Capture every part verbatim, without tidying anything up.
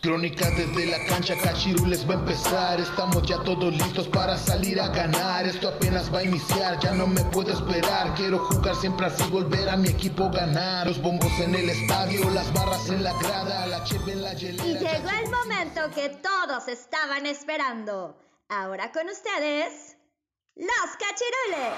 Crónicas desde la cancha, Cachirules va a empezar. Estamos ya todos listos para salir a ganar. Esto apenas va a iniciar, ya no me puedo esperar. Quiero jugar siempre así, volver a mi equipo ganar. Los bombos en el estadio, las barras en la grada, la cheve en la hielera. Y llegó el momento que todos estaban esperando. Ahora con ustedes, los Cachirules.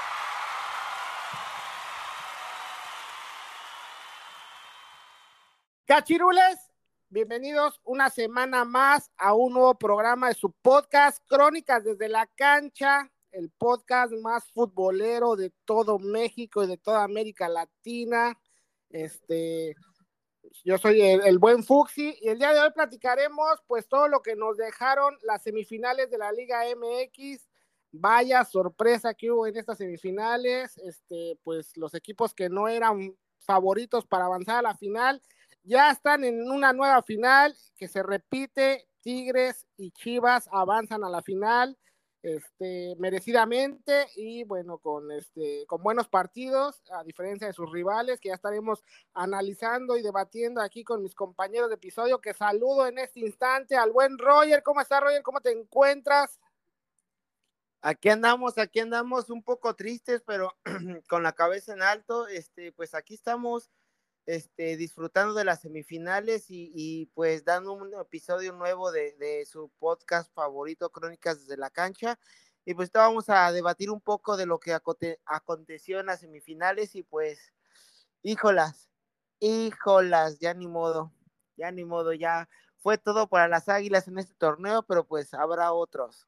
Cachirules, bienvenidos una semana más a un nuevo programa de su podcast Crónicas desde la cancha, el podcast más futbolero de todo México y de toda América Latina. Este, yo soy el, el buen Fuxi y el día de hoy platicaremos pues todo lo que nos dejaron las semifinales de la Liga M X. Vaya sorpresa que hubo en estas semifinales, este, pues los equipos que no eran favoritos para avanzar a la final ya están en una nueva final que se repite. Tigres y Chivas avanzan a la final este, merecidamente y bueno, con, este, con buenos partidos, a diferencia de sus rivales, que ya estaremos analizando y debatiendo aquí con mis compañeros de episodio, que saludo en este instante al buen Roger. ¿Cómo estás, Roger? ¿Cómo te encuentras? Aquí andamos, aquí andamos un poco tristes, pero con la cabeza en alto. Este, pues aquí estamos Este, disfrutando de las semifinales y, y pues dando un episodio nuevo de, de su podcast favorito, Crónicas desde la cancha, y pues vamos a debatir un poco de lo que aconte- aconteció en las semifinales y pues, híjolas, híjolas, ya ni modo, ya ni modo, ya fue todo para las Águilas en este torneo, pero pues habrá otros.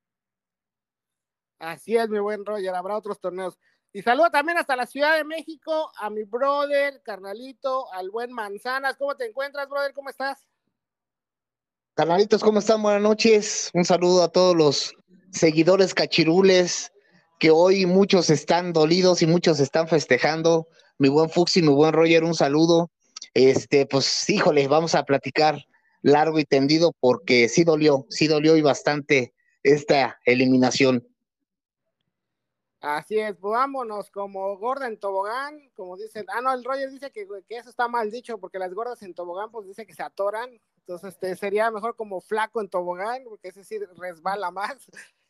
Así es, mi buen Roger, habrá otros torneos. Y saludo también hasta la Ciudad de México a mi brother, carnalito, al buen Manzanas. ¿Cómo te encuentras, brother? ¿Cómo estás? Carnalitos, ¿cómo están? Buenas noches. Un saludo a todos los seguidores cachirules, que hoy muchos están dolidos y muchos están festejando. Mi buen Fuxi, mi buen Roger, un saludo. Este, pues, híjole, vamos a platicar largo y tendido porque sí dolió, sí dolió y bastante esta eliminación. Así es, pues vámonos como gorda en tobogán, como dicen. Ah, no, el Roger dice que, que eso está mal dicho, porque las gordas en tobogán, pues dice que se atoran. Entonces, este, sería mejor como flaco en tobogán, porque ese sí resbala más.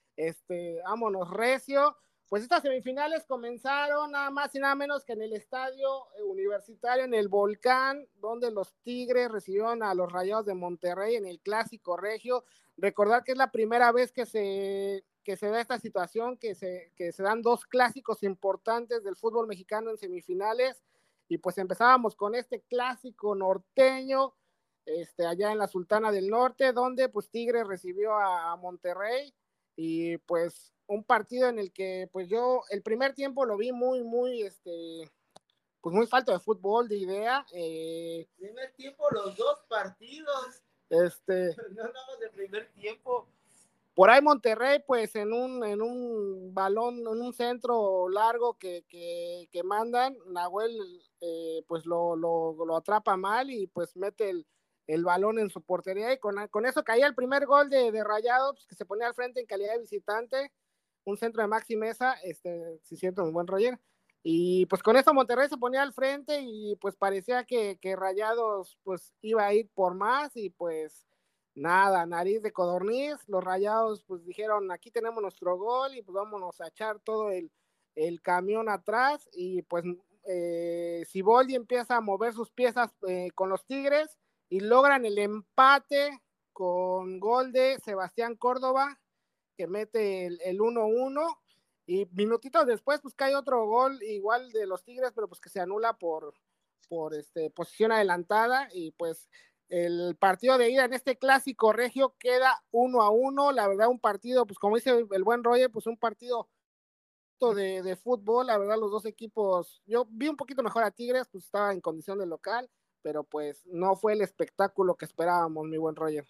Este, vámonos recio. Pues estas semifinales comenzaron nada más y nada menos que en el estadio universitario, en el Volcán, donde los Tigres recibieron a los Rayados de Monterrey en el Clásico Regio. Recordar que es la primera vez que se que se da esta situación, que se, que se dan dos clásicos importantes del fútbol mexicano en semifinales, y pues empezábamos con este clásico norteño, este, allá en la Sultana del Norte, donde pues Tigres recibió a, a Monterrey, y pues un partido en el que pues yo el primer tiempo lo vi muy, muy, este, pues muy falto de fútbol, de idea. Eh, Primer tiempo, los dos partidos. Este, no nada de primer tiempo. Por ahí Monterrey, pues en un, en un balón, en un centro largo que, que, que mandan, Nahuel eh, pues lo, lo, lo atrapa mal y pues mete el, el balón en su portería, y con, con eso caía el primer gol de, de Rayados, pues, que se ponía al frente en calidad de visitante, un centro de Maxi Mesa, este, si siento un buen Roger, y pues con eso Monterrey se ponía al frente y pues parecía que, que Rayados pues iba a ir por más, y pues nada, nariz de codorniz. Los Rayados pues dijeron, aquí tenemos nuestro gol y pues vámonos a echar todo el, el camión atrás, y pues eh, Siboldi empieza a mover sus piezas eh, con los Tigres y logran el empate con gol de Sebastián Córdoba, que mete el, el uno uno, y minutitos después pues cae otro gol igual de los Tigres, pero pues que se anula por, por este, posición adelantada, y pues el partido de ida en este clásico regio queda uno a uno. La verdad, un partido, pues como dice el buen Roger, pues un partido de, de fútbol. La verdad, los dos equipos, yo vi un poquito mejor a Tigres, pues estaba en condición de local, pero pues no fue el espectáculo que esperábamos, mi buen Roger.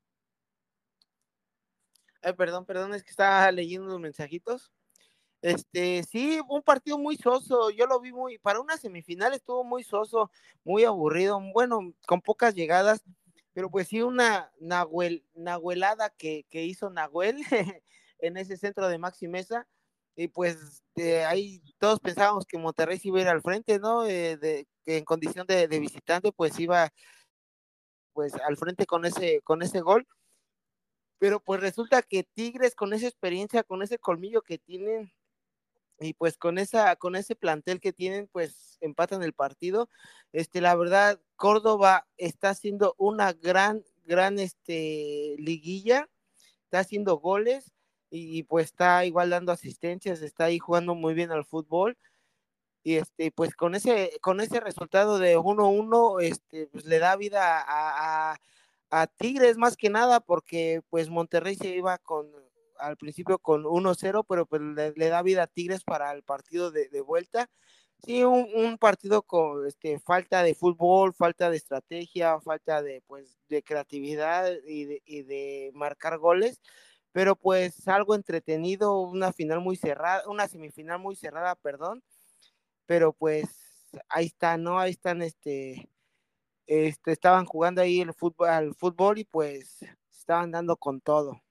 Ay, perdón, perdón, es que estaba leyendo unos mensajitos. Este, sí, un partido muy soso, yo lo vi muy, para una semifinal estuvo muy soso, muy aburrido, bueno, con pocas llegadas, pero pues sí una Nahuel, Nahuelada que, que hizo Nahuel en ese centro de Maxi Mesa, y pues de ahí todos pensábamos que Monterrey se iba a ir al frente, ¿no? Eh, de, que en condición de, de visitante pues iba, pues al frente con ese, con ese gol, pero pues resulta que Tigres con esa experiencia, con ese colmillo que tienen, y pues con esa, con ese plantel que tienen, pues empatan el partido. Este, la verdad, Córdoba está haciendo una gran, gran este, liguilla, está haciendo goles, y, y pues está igual dando asistencias, está ahí jugando muy bien al fútbol, y este, pues con ese, con ese resultado de uno uno, este, pues le da vida a, a, a Tigres más que nada, porque pues Monterrey se iba con al principio con uno cero, pero pues le, le da vida a Tigres para el partido de, de vuelta. Sí, un, un partido con este, falta de fútbol, falta de estrategia, falta de, pues, de creatividad y de, y de marcar goles, pero pues algo entretenido, una final muy cerrada, una semifinal muy cerrada, perdón, pero pues ahí está, ¿no? Ahí están, este, este, estaban jugando ahí el fútbol, al fútbol y pues estaban dando con todo.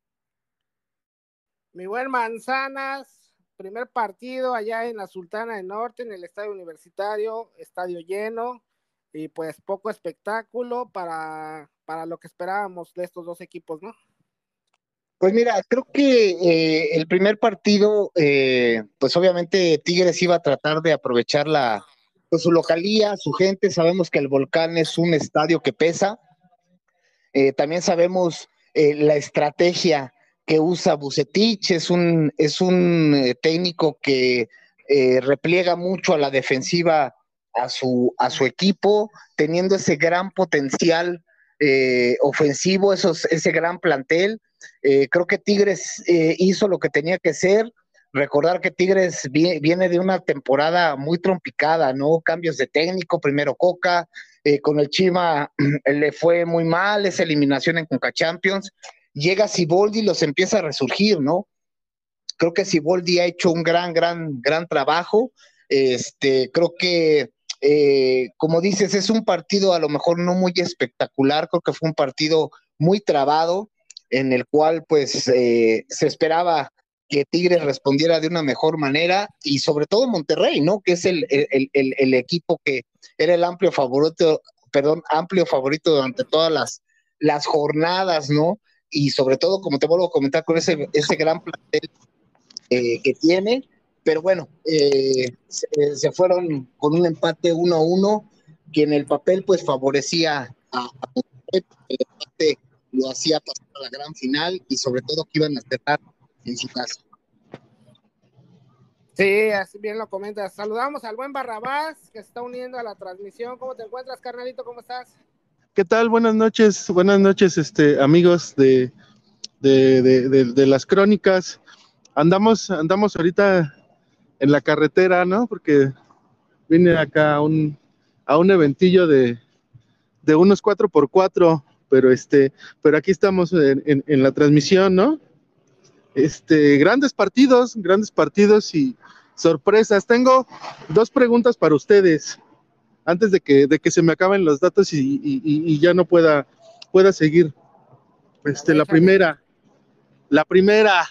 Mi buen Manzanas, primer partido allá en la Sultana del Norte, en el estadio universitario, estadio lleno, y pues poco espectáculo para, para lo que esperábamos de estos dos equipos, ¿no? Pues mira, creo que eh, el primer partido, eh, pues obviamente Tigres iba a tratar de aprovechar la, pues su localía, su gente. Sabemos que el Volcán es un estadio que pesa. Eh, también sabemos eh, la estrategia que usa Vucetich, es un, es un eh, técnico que eh, repliega mucho a la defensiva a su, a su equipo, teniendo ese gran potencial eh, ofensivo, esos, ese gran plantel. Eh, creo que Tigres eh, hizo lo que tenía que hacer. Recordar que Tigres viene, viene de una temporada muy trompicada, ¿no? Cambios de técnico, primero Coca, eh, con el Chima le fue muy mal, esa eliminación en Conca Champions. Llega Siboldi y los empieza a resurgir, ¿no? Creo que Siboldi ha hecho un gran, gran, gran trabajo. Este, creo que, eh, como dices, es un partido a lo mejor no muy espectacular, creo que fue un partido muy trabado, en el cual pues eh, se esperaba que Tigres respondiera de una mejor manera, y sobre todo Monterrey, ¿no? Que es el, el, el, el equipo que era el amplio favorito, perdón, amplio favorito durante todas las, las jornadas, ¿no? Y sobre todo, como te vuelvo a comentar, con ese, ese gran plantel eh, que tiene, pero bueno, eh, se, se fueron con un empate uno a uno, que en el papel pues favorecía a, a Monterrey, el empate lo hacía pasar a la gran final, y sobre todo que iban a cerrar en su casa. Sí, así bien lo comentas. Saludamos al buen Barrabás, que se está uniendo a la transmisión. ¿Cómo te encuentras, carnalito? ¿Cómo estás? ¿Qué tal? Buenas noches, buenas noches, este, amigos de, de, de, de, de las crónicas. Andamos, andamos ahorita en la carretera, ¿no? Porque vine acá a un, a un eventillo de, de unos cuatro por cuatro, pero este, pero aquí estamos en, en, en la transmisión, ¿no? Este, grandes partidos, grandes partidos y sorpresas. Tengo dos preguntas para ustedes antes de que, de que se me acaben los datos y, y, y ya no pueda, pueda seguir. Este, la primera, la primera,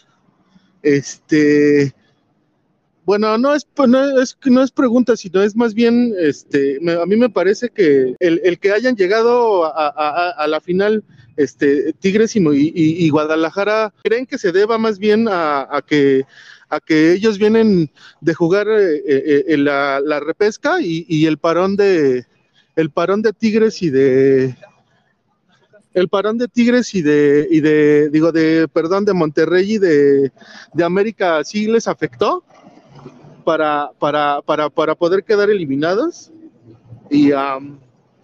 este, bueno, no es, no es, no es pregunta, sino es más bien, este, me, a mí me parece que el, el que hayan llegado a, a, a la final, este, Tigres y, y, y Guadalajara, ¿creen que se deba más bien a, a que a que ellos vienen de jugar eh, eh, la, la repesca y, y el parón de el parón de Tigres y de el parón de Tigres y de y de digo de perdón de Monterrey y de, de América sí les afectó para para para para poder quedar eliminados? Y um,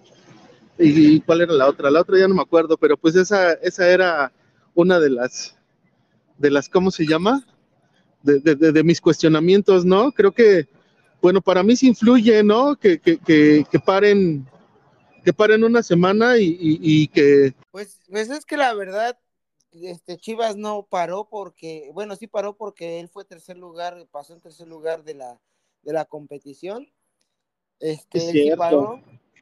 y cuál era la otra, la otra ya no me acuerdo, pero pues esa esa era una de las de las ¿cómo se llama? De, de, de mis cuestionamientos, ¿no? Creo que, bueno, para mí sí influye, ¿no? Que, que, que, que paren que paren una semana y, y, y que... Pues, pues es que la verdad, este Chivas no paró porque, bueno, sí paró porque él fue tercer lugar, pasó en tercer lugar de la, de la competición. Este, es él cierto. sí paró.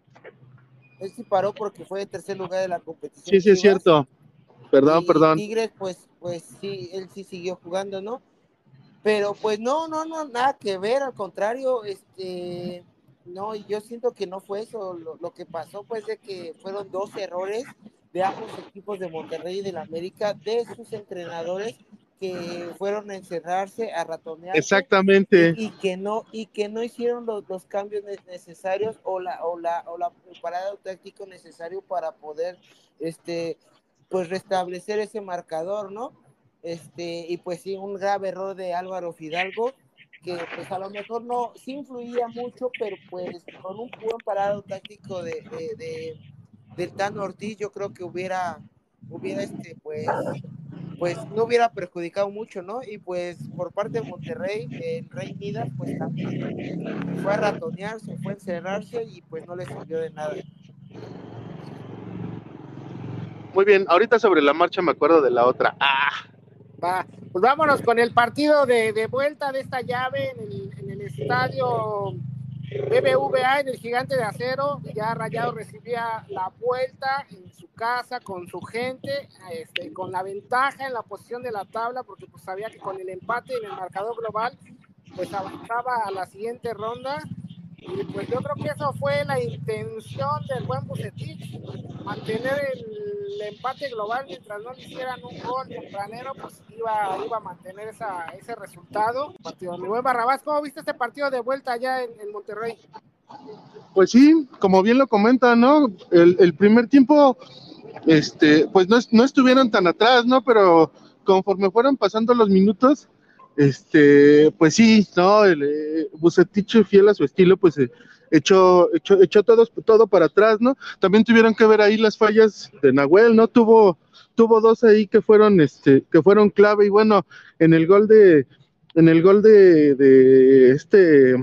Él sí paró porque fue en tercer lugar de la competición. Sí, sí, Chivas, es cierto. Perdón, y, perdón. Y Tigres, pues, pues sí, él sí siguió jugando, ¿no? Pero pues no, no, no, nada que ver, al contrario, este, No, y yo siento que no fue eso, lo, lo que pasó pues de que fueron dos errores de ambos equipos de Monterrey y del América, de sus entrenadores que fueron a encerrarse, a ratonearse Exactamente. y, y que no y que no hicieron los, los cambios necesarios o la o la o la preparado táctico necesario para poder este pues restablecer ese marcador, ¿no? Este y pues sí, un grave error de Álvaro Fidalgo que pues a lo mejor no, sí influía mucho, pero pues con un buen parado táctico de, de, de del Tano Ortiz, yo creo que hubiera, hubiera este, pues, pues no hubiera perjudicado mucho, ¿no? Y pues por parte de Monterrey, el Rey Midas, pues también fue a ratonearse, fue a encerrarse y pues no le sirvió de nada. Muy bien, ahorita sobre la marcha me acuerdo de la otra. ¡Ah! Va, pues vámonos con el partido de, de vuelta de esta llave en el, en el estadio B B V A, en el Gigante de Acero. Ya Rayados recibía la vuelta en su casa con su gente, este, con la ventaja en la posición de la tabla, porque pues sabía que con el empate en el marcador global pues avanzaba a la siguiente ronda. Y pues yo creo que eso fue la intención del buen Vucetich, mantener el, el empate global mientras no le hicieran un gol tempranero, pues iba, iba a mantener esa, ese resultado. Partido. Mi buen Barrabás, ¿cómo viste este partido de vuelta allá en, en Monterrey? Pues sí, como bien lo comenta, ¿no? El, el primer tiempo, este, pues no, no estuvieron tan atrás, ¿no? Pero conforme fueron pasando los minutos, este, pues sí, ¿no? El eh, Vucetich, fiel a su estilo, pues eh, echó, echó, echó todo, todo para atrás, ¿no? También tuvieron que ver ahí las fallas de Nahuel, ¿no? Tuvo, tuvo dos ahí que fueron, este, que fueron clave, y bueno, en el gol de, en el gol de, de este.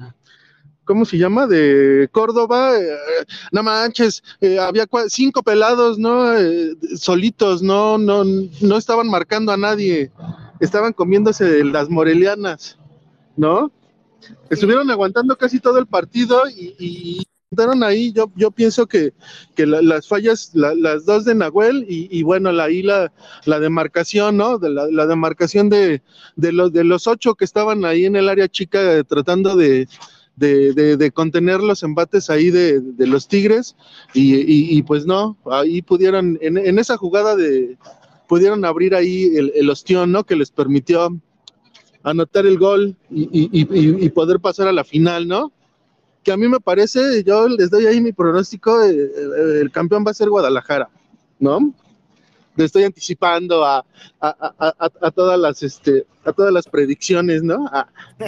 ¿Cómo se llama? De Córdoba, eh, no manches, eh, había cinco pelados, ¿no? Eh, solitos, no, no, no estaban marcando a nadie, estaban comiéndose las morelianas, ¿no? Sí. Estuvieron aguantando casi todo el partido y, y quedaron ahí. Yo, yo pienso que, que la, las fallas, la, las dos de Nahuel y, y bueno, la, ahí la, la demarcación, ¿no? De la, la demarcación de, de, los, de los ocho que estaban ahí en el área chica eh, tratando de De, de, de contener los embates ahí de, de los Tigres y, y, y pues no, ahí pudieron, en, en esa jugada de pudieron abrir ahí el, el ostión, ¿no? Que les permitió anotar el gol y, y, y, y poder pasar a la final, ¿no? Que a mí me parece, yo les doy ahí mi pronóstico, el, el campeón va a ser Guadalajara, ¿no? Le estoy anticipando a, a, a, a, a todas las este, a todas las predicciones, ¿no? A...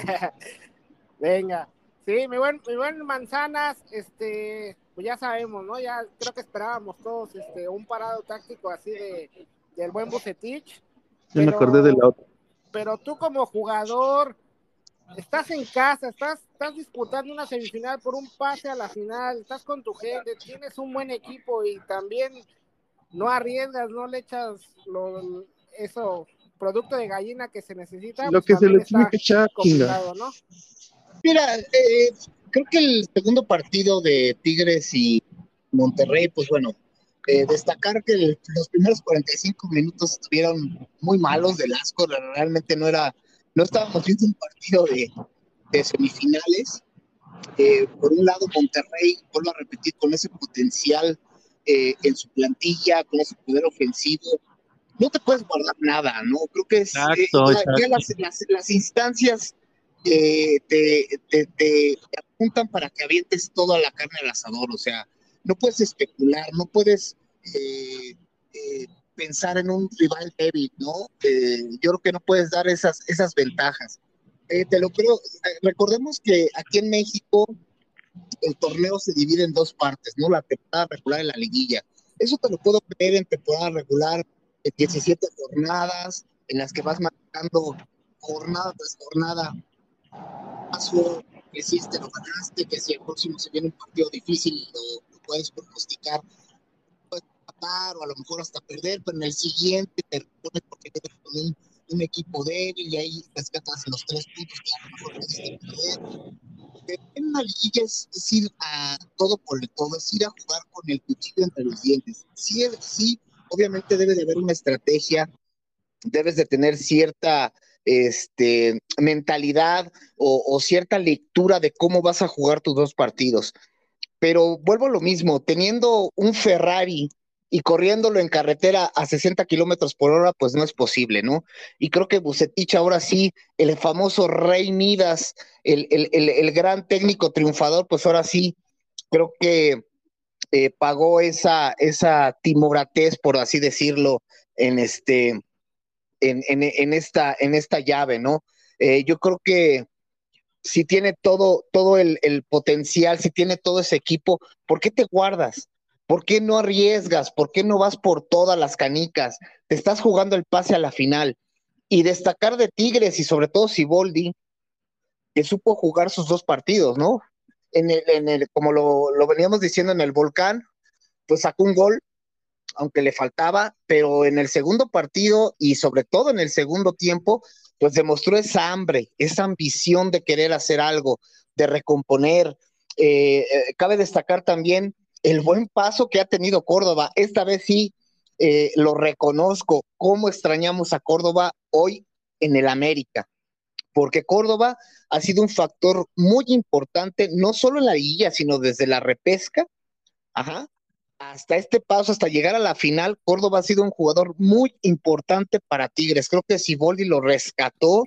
Venga. Sí, mi buen, mi buen Manzanas, este, pues ya sabemos, ¿no? Ya creo que esperábamos todos este, un parado táctico así de del buen Vucetich. Yo me acordé de la otra. Pero tú como jugador, estás en casa, estás, estás disputando una semifinal por un pase a la final, estás con tu gente, tienes un buen equipo y también no arriesgas, no le echas lo, eso, producto de gallina que se necesita. Lo pues que se le tiene que echar, ¿no? Mira, eh, creo que el segundo partido de Tigres y Monterrey, pues bueno, eh, destacar que el, los primeros cuarenta y cinco minutos estuvieron muy malos del asco, realmente no era, no estábamos viendo un partido de, de semifinales. Eh, por un lado, Monterrey, vuelvo a repetir, con ese potencial eh, en su plantilla, con ese poder ofensivo, no te puedes guardar nada, ¿no? Creo que es, exacto, eh, ya, exacto. ya las, las, las instancias Eh, te, te, te, te apuntan para que avientes toda la carne al asador, o sea, no puedes especular, no puedes eh, eh, pensar en un rival débil, ¿no? Eh, yo creo que no puedes dar esas, esas ventajas. Eh, te lo creo, eh, recordemos que aquí en México el torneo se divide en dos partes, ¿no? La temporada regular y la liguilla. Eso te lo puedo creer en temporada regular, en diecisiete jornadas, en las que vas marcando jornada tras jornada paso, que si este lo ganaste, que si el próximo se viene un partido difícil, lo, lo puedes pronosticar, puedes matar o a lo mejor hasta perder, pero en el siguiente te repones porque tienes con un, un equipo débil y ahí rescatas los tres puntos que a lo mejor pudiste perder. Pero en una liguilla es, es ir a todo por el todo, es ir a jugar con el cuchillo entre los dientes. Sí, sí, obviamente debe de haber una estrategia, debes de tener cierta este, mentalidad o, o cierta lectura de cómo vas a jugar tus dos partidos. Pero vuelvo a lo mismo, teniendo un Ferrari y corriéndolo en carretera a sesenta kilómetros por hora, pues no es posible, ¿no? Y creo que Vucetich ahora sí, el famoso Rey Midas, el, el, el, el gran técnico triunfador, pues ahora sí, creo que eh, pagó esa, esa timoratez, por así decirlo, en este, en, en, en esta, en esta llave, ¿no? Eh, yo creo que si tiene todo, todo el, el potencial, si tiene todo ese equipo, ¿por qué te guardas? ¿Por qué no arriesgas? ¿Por qué no vas por todas las canicas? Te estás jugando el pase a la final. Y destacar de Tigres y sobre todo Siboldi, que supo jugar sus dos partidos, ¿no? En el, en el, como lo, lo veníamos diciendo en el Volcán, pues sacó un gol, aunque le faltaba, pero en el segundo partido y sobre todo en el segundo tiempo, pues demostró esa hambre, esa ambición de querer hacer algo, de recomponer. Eh, eh, cabe destacar también el buen paso que ha tenido Córdoba. Esta vez sí eh, lo reconozco, cómo extrañamos a Córdoba hoy en el América, porque Córdoba ha sido un factor muy importante, no solo en la liguilla, sino desde la repesca, ajá, hasta este paso, hasta llegar a la final. Córdoba ha sido un jugador muy importante para Tigres. Creo que Siboldi lo rescató,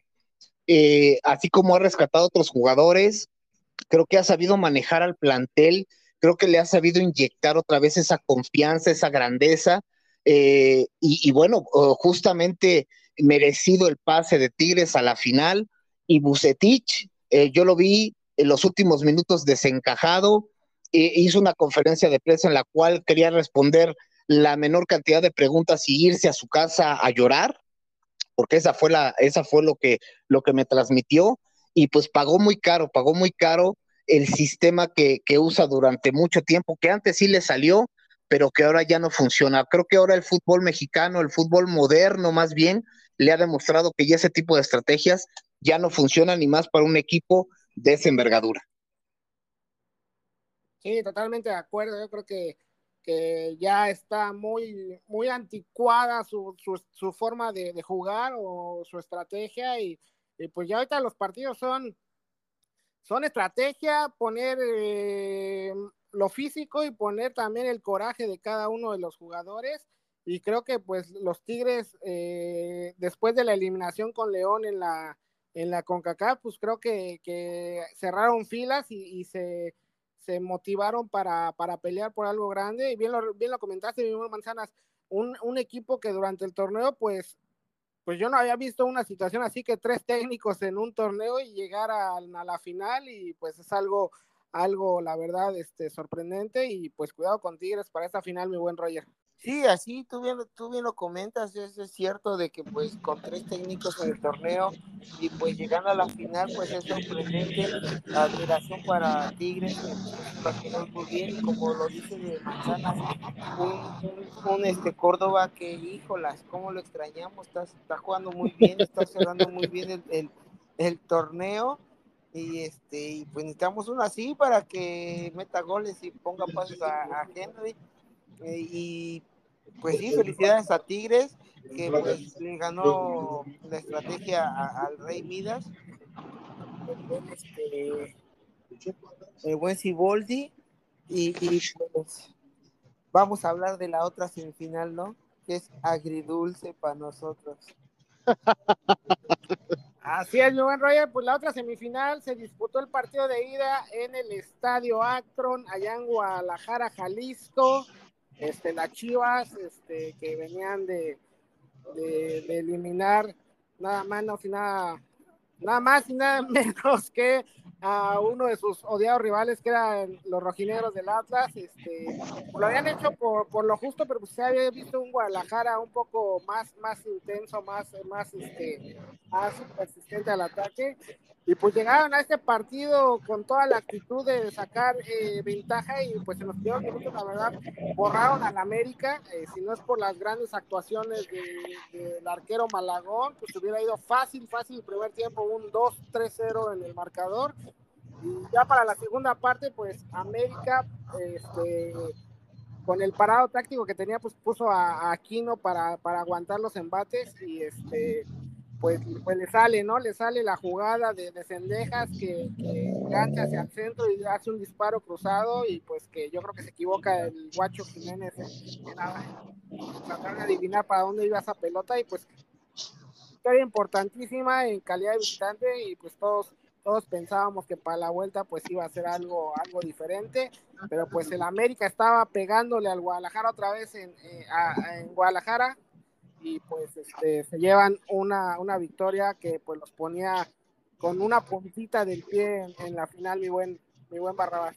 eh, así como ha rescatado a otros jugadores. Creo que ha sabido manejar al plantel, creo que le ha sabido inyectar otra vez esa confianza, esa grandeza, eh, y, y bueno, justamente merecido el pase de Tigres a la final. Y Vucetich, eh, yo lo vi en los últimos minutos desencajado, hizo una conferencia de prensa en la cual quería responder la menor cantidad de preguntas y irse a su casa a llorar, porque esa fue la, esa fue lo que, lo que me transmitió, y pues pagó muy caro, pagó muy caro el sistema que, que usa durante mucho tiempo, que antes sí le salió, pero que ahora ya no funciona. Creo que ahora el fútbol mexicano, el fútbol moderno más bien, le ha demostrado que ya ese tipo de estrategias ya no funcionan, ni más para un equipo de esa envergadura. Sí, totalmente de acuerdo. Yo creo que, que ya está muy, muy anticuada su, su, su forma de, de jugar o su estrategia, y, y pues ya ahorita los partidos son, son estrategia, poner eh, lo físico y poner también el coraje de cada uno de los jugadores. Y creo que pues los Tigres, eh, después de la eliminación con León en la, en la CONCACAF, pues creo que, que cerraron filas y, y se se motivaron para, para pelear por algo grande. Y bien lo, bien lo comentaste, mi amor Manzanas, un, un equipo que durante el torneo, pues, pues yo no había visto una situación así, que tres técnicos en un torneo y llegar a, a la final, y pues es algo, algo la verdad, este, sorprendente. Y pues cuidado con Tigres para esta final, mi buen Roger. Sí, así tú bien, tú bien lo comentas, es, es cierto de que pues con tres técnicos en el torneo y pues llegando a la final pues es sorprendente. Admiración para Tigres, que pues hizo las cosas muy bien, y como lo dice de Manzanas, un, un, un este Córdoba que híjolas, cómo lo extrañamos, está, está jugando muy bien, está cerrando muy bien el, el, el torneo, y este y pues necesitamos uno así para que meta goles y ponga pases a, a Henry. Eh, y pues sí, felicidades a Tigres, que pues le ganó la estrategia a, al Rey Midas, el buen este el buen Siboldi, y, y pues vamos a hablar de la otra semifinal, ¿no? Que es agridulce para nosotros. Así es, mi buen Roger. Pues la otra semifinal se disputó el partido de ida en el Estadio Akron, allá en Guadalajara, Jalisco. Este, las Chivas, este, que venían de, de, de eliminar nada más, no, nada, nada más y nada menos que a uno de sus odiados rivales, que eran los rojinegros del Atlas. Este, lo habían hecho por, por lo justo, pero pues se había visto un Guadalajara un poco más, más intenso, más, más, este, más persistente al ataque. Y pues llegaron a este partido con toda la actitud de sacar eh, ventaja, y pues en los primeros minutos, la verdad, borraron al América. Eh, si no es por las grandes actuaciones del de, de arquero Malagón, pues hubiera ido fácil, fácil el primer tiempo, un dos tres cero en el marcador. Y ya para la segunda parte, pues América, este, con el parado táctico que tenía, pues puso a, a Aquino para, para aguantar los embates, y este pues, pues le sale, ¿no? Le sale la jugada de, de Cendejas que, que engancha hacia el centro y hace un disparo cruzado y pues que yo creo que se equivoca el Guacho Jiménez en, en, en tratar de adivinar para dónde iba esa pelota y pues victoria importantísima en calidad de visitante y pues todos todos pensábamos que para la vuelta pues iba a ser algo, algo diferente, pero pues el América estaba pegándole al Guadalajara otra vez en, eh, a, en Guadalajara y pues este, se llevan una, una victoria que pues los ponía con una puntita del pie en, en la final, mi buen, mi buen Barrabás.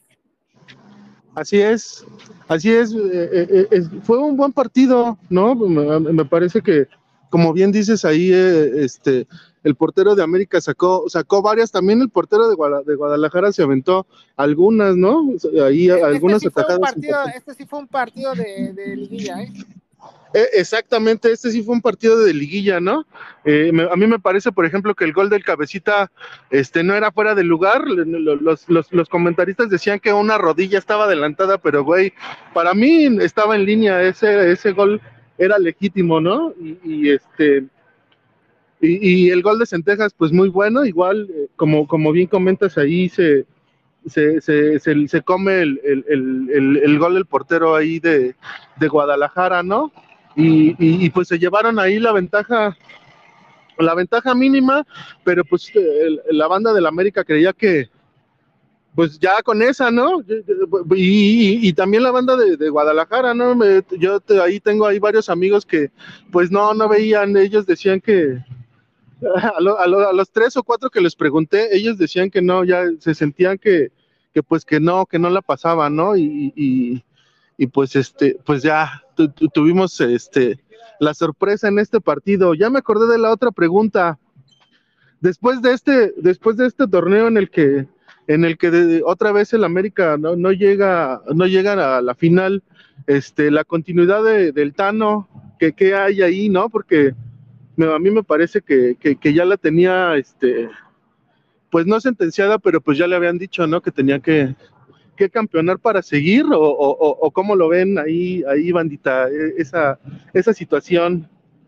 Así es, así es, eh, eh, eh, fue un buen partido, ¿no? Me, me parece que, como bien dices ahí, eh, este, el portero de América sacó, sacó varias, también el portero de, Guadalajara, de Guadalajara se aventó algunas, ¿no? Ahí este algunas sí fue atajadas. Un partido, este sí fue un partido de, de liguilla, ¿eh? Eh, exactamente, este sí fue un partido de liguilla, ¿no? Eh, me, a mí me parece, por ejemplo, que el gol del Cabecita este, no era fuera de lugar. Los, los, los comentaristas decían que una rodilla estaba adelantada, pero güey, para mí estaba en línea, ese, ese gol era legítimo, ¿no? Y, y este y, y el gol de Cendejas, pues muy bueno, igual, eh, como, como bien comentas ahí, se, se, se, se, se come el, el, el, el gol del portero ahí de, de Guadalajara, ¿no? Y, y, y pues se llevaron ahí la ventaja, la ventaja mínima, pero pues el, la banda del América creía que pues ya con esa, ¿no? Y, y, y también la banda de, de Guadalajara, ¿no? Me, yo te, ahí tengo ahí varios amigos que pues no, no veían, ellos decían que a, lo, a, lo, a los tres o cuatro que les pregunté, ellos decían que no, ya se sentían que, que pues que no, que no la pasaban, ¿no? Y, y, y pues este, pues ya tu, tu, tuvimos este la sorpresa en este partido. Ya me acordé de la otra pregunta. Después de este, después de este torneo en el que, en el que de, otra vez el América no, no llega, no llega a la final, este, la continuidad de, del Tano, que qué hay ahí, ¿no? Porque me, a mí me parece que, que, que ya la tenía, este, pues no sentenciada, pero pues ya le habían dicho, ¿no? Que tenía que que campeonar para seguir o, o, o cómo lo ven ahí, ahí bandita, esa, esa situación.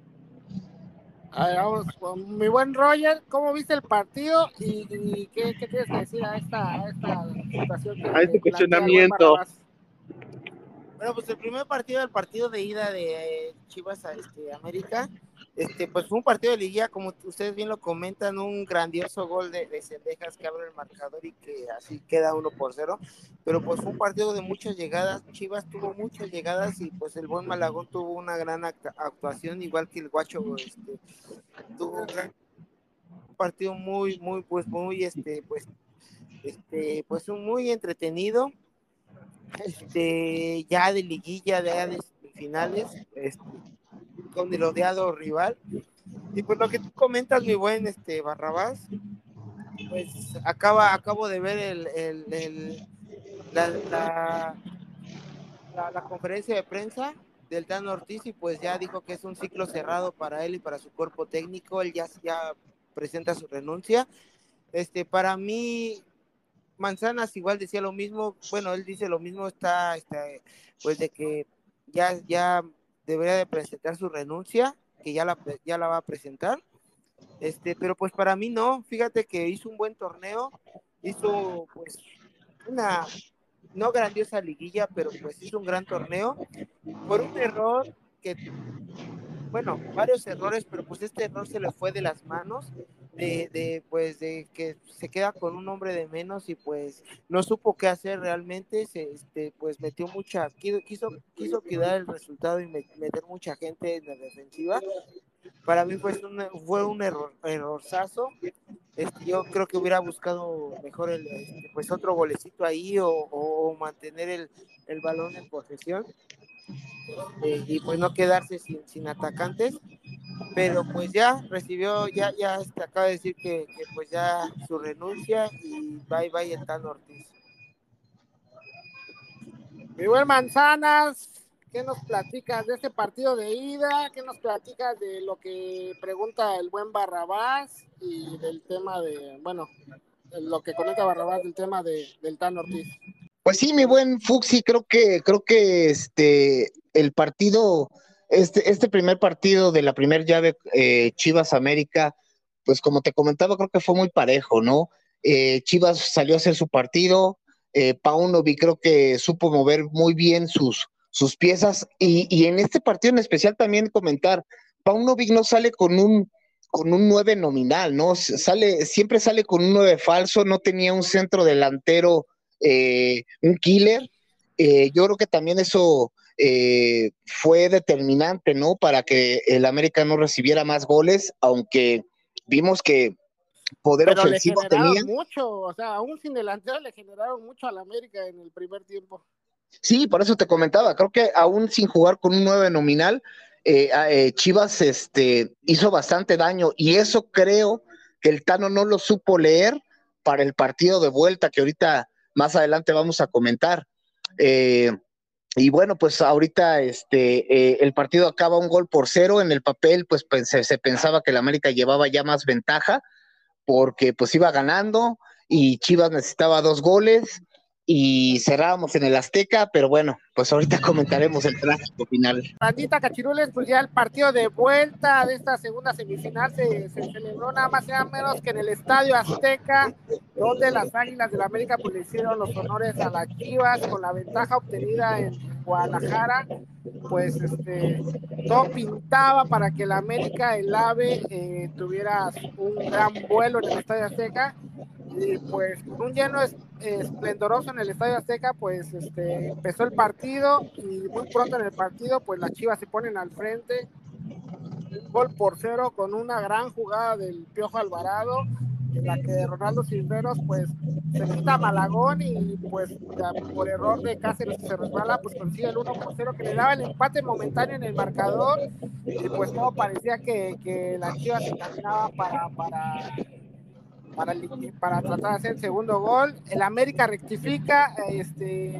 A ver, vamos, mi buen Roger, ¿cómo viste el partido y, y qué, qué tienes que decir a esta, a esta situación que, a este que cuestionamiento? Bueno, pues el primer partido, el partido de ida de eh, Chivas a este, América, este, pues fue un partido de liguilla, como ustedes bien lo comentan, un grandioso gol de, de Cendejas que abre el marcador y que así queda uno por cero, pero pues fue un partido de muchas llegadas. Chivas tuvo muchas llegadas y pues el buen Malagón tuvo una gran actuación, igual que el Guacho, este, tuvo un gran partido muy, muy, pues muy, este, pues, este, pues un muy entretenido. Este, ya de liguilla, de, de finales, este, con el odiado rival. Y pues lo que tú comentas, mi buen este Barrabás, pues acaba, acabo de ver el, el, el la, la, la, la conferencia de prensa del Tano Ortiz y pues ya dijo que es un ciclo cerrado para él y para su cuerpo técnico. Él ya, ya presenta su renuncia. Este, para mí, Manzanas igual decía lo mismo, bueno, él dice lo mismo, está, está pues de que ya, ya debería de presentar su renuncia, que ya la, ya la va a presentar, este, pero pues para mí no, fíjate que hizo un buen torneo, hizo pues una, no grandiosa liguilla, pero pues hizo un gran torneo, por un error que, bueno, varios errores, pero pues este error se le fue de las manos, de, de pues de que se queda con un hombre de menos y pues no supo qué hacer realmente, se, este, pues metió mucha, quiso, quiso quedar el resultado y meter mucha gente en la defensiva. Para mí fue un, fue un error, errorzazo. Este, yo creo que hubiera buscado mejor el, este, pues otro golecito ahí o, o mantener el, el balón en posesión. Eh, y pues no quedarse sin, sin atacantes, pero pues ya recibió, ya, ya este, acaba de decir que, que pues ya su renuncia y bye bye el Tano Ortiz. Mi buen Manzanas, ¿qué nos platicas de este partido de ida? ¿Qué nos platicas de lo que pregunta el buen Barrabás y del tema de, bueno, lo que comenta Barrabás del tema de, del Tano Ortiz? Pues sí, mi buen Fuxi, creo que, creo que este, el partido, este, este primer partido de la primer llave, eh, Chivas América, pues como te comentaba, creo que fue muy parejo, ¿no? Eh, Chivas salió a hacer su partido, eh, Paunovic creo que supo mover muy bien sus, sus piezas, y, y en este partido en especial también comentar, Paunovic no sale con un con un nueve nominal, ¿no? Sale, siempre sale con un nueve falso, no tenía un centro delantero, eh, un killer. Eh, yo creo que también eso eh, fue determinante, ¿no? Para que el América no recibiera más goles, aunque vimos que poder Pero le ofensivo generaron tenía. mucho, o sea, aún sin delantero le generaron mucho al América en el primer tiempo. Sí, por eso te comentaba, creo que aún sin jugar con un nueve nominal, eh, eh, Chivas este, hizo bastante daño, y eso creo que el Tano no lo supo leer para el partido de vuelta, que ahorita más adelante vamos a comentar. Eh, y bueno, pues ahorita este, eh, el partido acaba un gol por cero. En el papel pues se, se pensaba que el América llevaba ya más ventaja, porque pues iba ganando y Chivas necesitaba dos goles y cerrábamos en el Azteca, pero bueno, pues ahorita comentaremos el trágico final. Bandita Cachirules, pues ya el partido de vuelta de esta segunda semifinal se, se celebró nada más y nada menos que en el Estadio Azteca, donde las Águilas del América pues le hicieron los honores a las Chivas con la ventaja obtenida en Guadalajara. Pues este, todo pintaba para que el América, el AVE, eh, tuviera un gran vuelo en el Estadio Azteca, y pues con un lleno es, esplendoroso en el Estadio Azteca, pues este, empezó el partido, y muy pronto en el partido pues las Chivas se ponen al frente, un gol por cero con una gran jugada del Piojo Alvarado, en la que Ronaldo Cisneros pues se quita a Malagón, y pues por error de Cáceres que se resbala pues consigue el uno por cero que le daba el empate momentáneo en el marcador, y pues todo parecía que, que las Chivas se encaminaban para, para, para, para tratar de hacer el segundo gol. El América rectifica, este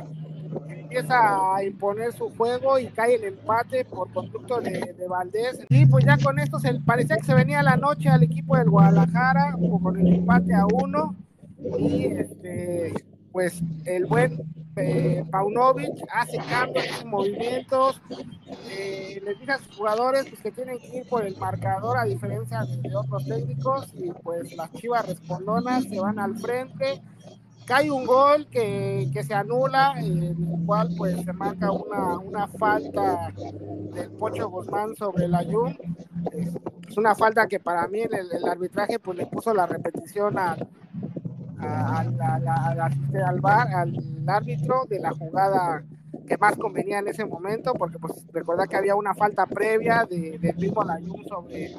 empieza a imponer su juego y cae el empate por conducto de, de Valdés, y pues ya con esto se parecía que se venía la noche al equipo del Guadalajara con el empate a uno, y este pues el buen eh, Paunovic hace cambios, hace movimientos, eh, les dice a sus jugadores pues, que tienen que ir por el marcador a diferencia de, de otros técnicos, y pues las Chivas respondonas se van al frente. Cae un gol que, que se anula, en el cual pues se marca una, una falta del Pocho Guzmán sobre el Ayun. Es, es una falta que para mí el, el arbitraje pues le puso la repetición a, a, a, la, a, la, al, bar, al árbitro de la jugada que más convenía en ese momento, porque pues recordá que había una falta previa de, del mismo Ayun sobre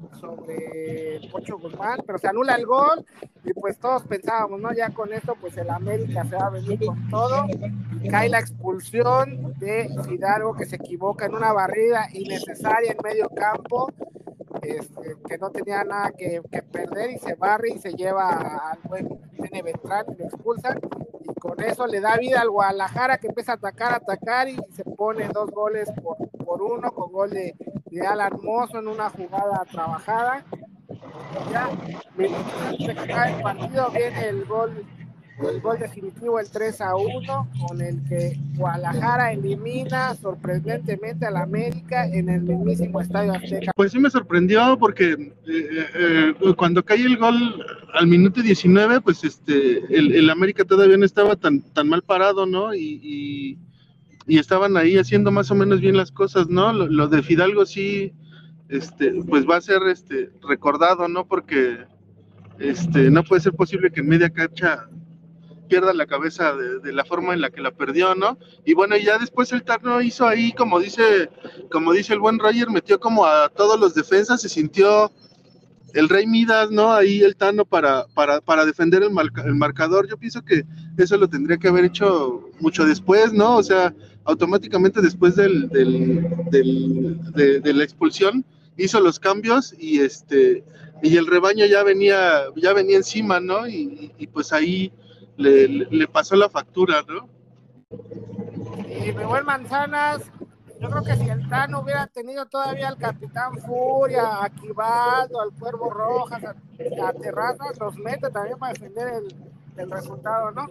sobre el Pocho Guzmán, pero se anula el gol, y pues todos pensábamos, ¿no? Ya con esto pues el América se va a venir con todo, y cae la expulsión de Fidalgo, que se equivoca en una barrida innecesaria en medio campo, este, que no tenía nada que, que perder, y se barre y se lleva al buen Nene Beltrán y lo expulsan, y con eso le da vida al Guadalajara, que empieza a atacar, a atacar, y se pone dos goles por, por uno, con gol de de Alan Mozo en una jugada trabajada. Ya, minutos antes de que acabe el partido, viene el gol, el gol definitivo, el tres a uno, con el que Guadalajara elimina sorprendentemente al América en el mismísimo Estadio Azteca. Pues sí me sorprendió porque eh, eh, cuando cae el gol al minuto diecinueve, pues este el, el América todavía no estaba tan, tan mal parado, ¿no? Y, y y estaban ahí haciendo más o menos bien las cosas, ¿no? Lo, lo de Fidalgo sí, este, pues va a ser este recordado, ¿no? Porque este, no puede ser posible que en media cancha pierda la cabeza de, de la forma en la que la perdió, ¿no? Y bueno, ya después el Tano hizo ahí, como dice, como dice el buen Roger, metió como a todos los defensas, se sintió el Rey Midas, ¿no? Ahí el Tano para, para, para defender el, marca, el marcador. Yo pienso que eso lo tendría que haber hecho mucho después, ¿no? O sea, automáticamente después del, del, del, de, de la expulsión hizo los cambios, y este y el rebaño ya venía ya venía encima, ¿no? Y, y pues ahí le, le, le pasó la factura, ¿no? Y mi buen Manzanas, yo creo que si el Tano hubiera tenido todavía al Capitán Furia, a Quivaldo, al Cuervo Rojas, a, a Terrazas, los mete también para defender el, el resultado, ¿no?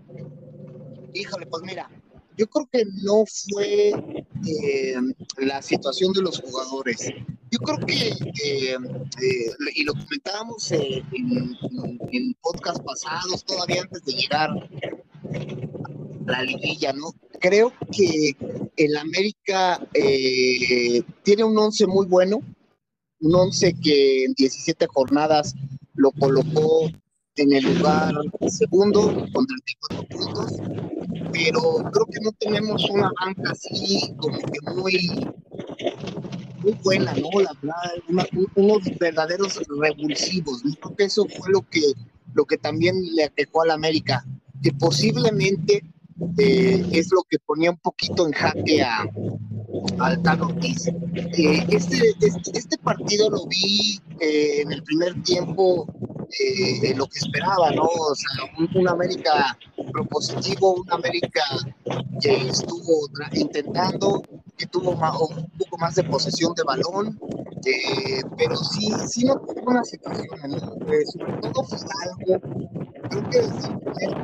Híjole, pues mira, yo creo que no fue eh, la situación de los jugadores. Yo yo creo que, eh, eh, y lo comentábamos eh, en, en, en podcast pasados, todavía antes de llegar a la liguilla, ¿no? Creo que el América eh, tiene un once muy bueno, un once que en diecisiete jornadas lo colocó en el lugar segundo con treinta y cuatro puntos, pero creo que no tenemos una banca así como que muy muy buena, ¿no? La verdad, una, unos verdaderos revulsivos, ¿no? Creo que eso fue lo que, lo que también le aquejó al América, que posiblemente eh, es lo que ponía un poquito en jaque a, al Tano Ortiz. Eh, este, este, este partido lo vi eh, en el primer tiempo eh, lo que esperaba, ¿no? O sea, un, un América propositivo, un América que estuvo intentando, que tuvo más, un poco más de posesión de balón, eh, pero sí, sí no tuvo una situación, ¿no? Eh, sobre todo Fidalgo, creo que desde el primer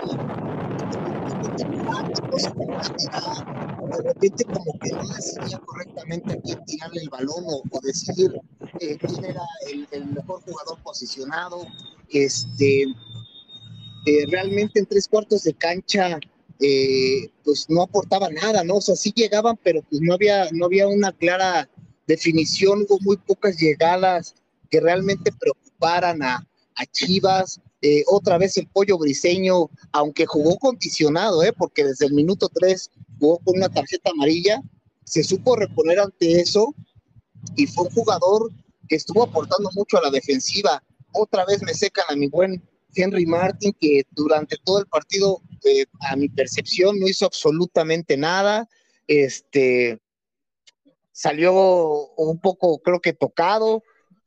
tiempo, de repente como que no decidía correctamente a quién tirarle el balón o, o decidir eh, quién era el, el mejor jugador posicionado. Este, eh, realmente en tres cuartos de cancha eh, pues no aportaba nada, ¿no? O sea, sí llegaban, pero pues no había, no había una clara definición, hubo muy pocas llegadas que realmente preocuparan a, a Chivas. Eh, otra vez el Pollo Briseño, aunque jugó condicionado, ¿eh? Porque desde el minuto tres jugó con una tarjeta amarilla, se supo reponer ante eso y fue un jugador que estuvo aportando mucho a la defensiva. Otra vez me secan a mi buen Henry Martin, que durante todo el partido, eh, a mi percepción, no hizo absolutamente nada. Este, salió un poco, creo que tocado.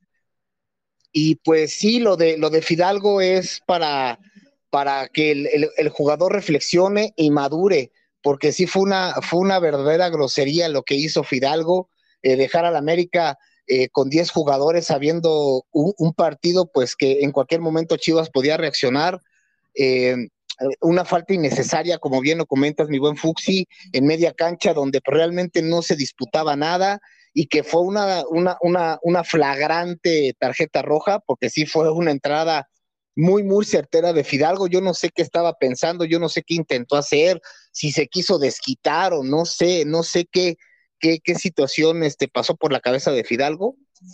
Y pues sí, lo de, lo de Fidalgo es para, para que el, el, el jugador reflexione y madure, porque sí fue una, fue una verdadera grosería lo que hizo Fidalgo, eh, dejar al América eh, con diez jugadores sabiendo un, un partido pues que en cualquier momento Chivas podía reaccionar. Eh, una falta innecesaria, como bien lo comentas, mi buen Fuxi, en media cancha donde realmente no se disputaba nada y que fue una, una, una, una flagrante tarjeta roja, porque sí fue una entrada muy, muy certera de Fidalgo. Yo no sé qué estaba pensando, yo no sé qué intentó hacer, si se quiso desquitar o no sé, no sé qué, qué, qué situación este, pasó por la cabeza de Fidalgo,